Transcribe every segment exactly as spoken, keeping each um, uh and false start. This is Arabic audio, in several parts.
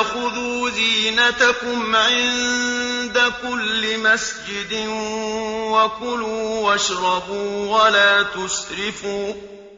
خُذُوا زِينَتَكُمْ عِندَ كُلِّ مَسْجِدٍ وَكُلُوا وَاشْرَبُوا وَلَا تُسْرِفُوا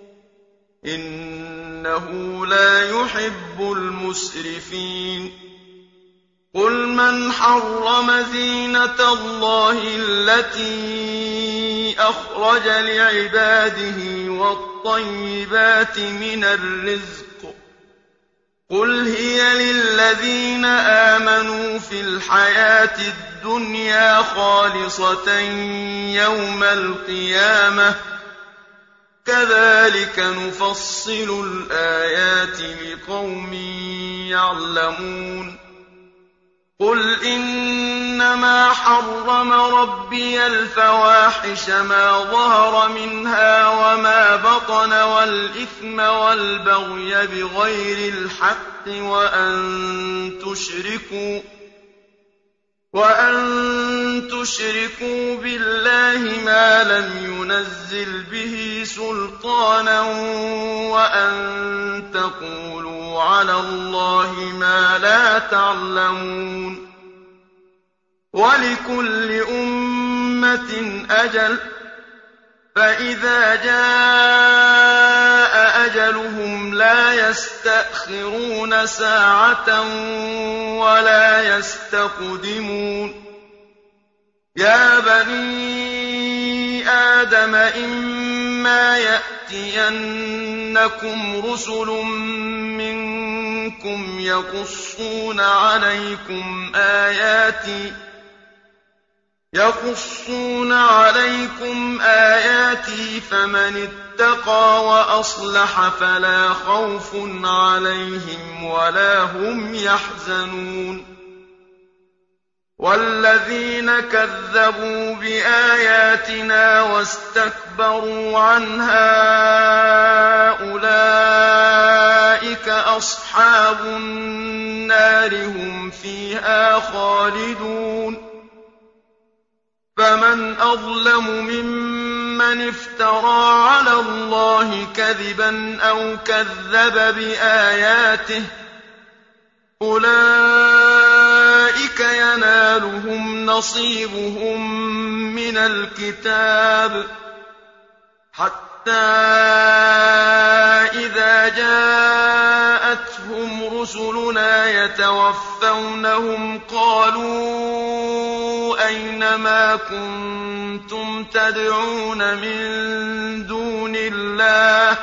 إِنَّهُ لَا يُحِبُّ الْمُسْرِفِينَ قُلْ مَنْ حَرَّمَ زِينَةَ اللَّهِ الَّتِي أَخْرَجَ لِعِبَادِهِ وَالطَّيِّبَاتِ مِنَ الرِّزْقِ قُلْ هِيَ لِلَّذِينَ آمَنُوا فِي الْحَيَاةِ الدُّنْيَا خَالِصَةً يَوْمَ الْقِيَامَةِ كَذَٰلِكَ نُفَصِّلُ الْآيَاتِ لِقَوْمٍ يَعْلَمُونَ قُلْ إِنَّمَا حَرَّمَ رَبِّيَ الْفَوَاحِشَ مَا ظَهَرَ مِنْهَا وَمَا بَطَنَ وَالْإِثْمَ وَالْبَغْيَ بِغَيْرِ الْحَقِّ وَأَن تُشْرِكُوا وَأَن تُشْرِكُوا بِاللَّهِ مَا لَمْ يُنَزِّلْ بِهِ سُلْطَانًا وَأَن تَقُولُوا عَلَى اللَّهِ مَا لَا تَعْلَمُونَ وَلِكُلِّ أُمَّةٍ أَجَلٌ ۖ فَإِذَا جَاءَ أَجَلُهُمْ لَا يَسْتَأْخِرُونَ سَاعَةً وَلَا يَسْتَقْدِمُونَ يَا بَنِي آدَمَ إِمَّا يَأْتِيَنَّكُمْ رُسُلٌ مِّنكُمْ يَقُصُّونَ عَلَيْكُمْ آيَاتِي يَقُصُّونَ عَلَيْكُمْ آيَاتِي فَمَنِ اتَّقَىٰ وَأَصْلَحَ فَلَا خَوْفٌ عَلَيْهِمْ وَلَا هُمْ يَحْزَنُونَ وَالَّذِينَ كَذَّبُوا بِآيَاتِنَا وَاسْتَكْبَرُوا عَنْهَا أُولَٰئِكَ أَصْحَابُ النَّارِ ۖ هُمْ فِيهَا خَالِدُونَ فَمَنْ أَظْلَمُ مِمَّنِ افْتَرَىٰ عَلَى اللَّهِ كَذِبًا أَوْ كَذَّبَ بِآيَاتِهِ ۚ أُولَٰئِكَ يَنَالُهُمْ نَصِيبُهُم مِّنَ الْكِتَابِ حَتَّىٰ إِذَا جَاءَتْهُمْ رُسُلُنَا يَتَوَفَّوْنَهُمْ قَالُوا أَيْنَ مَا كُنتُمْ تَدْعُونَ مِن دُونِ اللَّهِ ۖ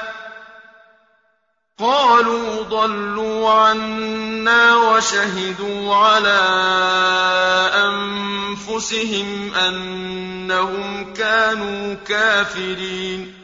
قَالُوا ضَلُّوا عَنَّا وَشَهِدُوا عَلَىٰ أَنفُسِهِمْ أَنَّهُمْ كَانُوا كَافِرِينَ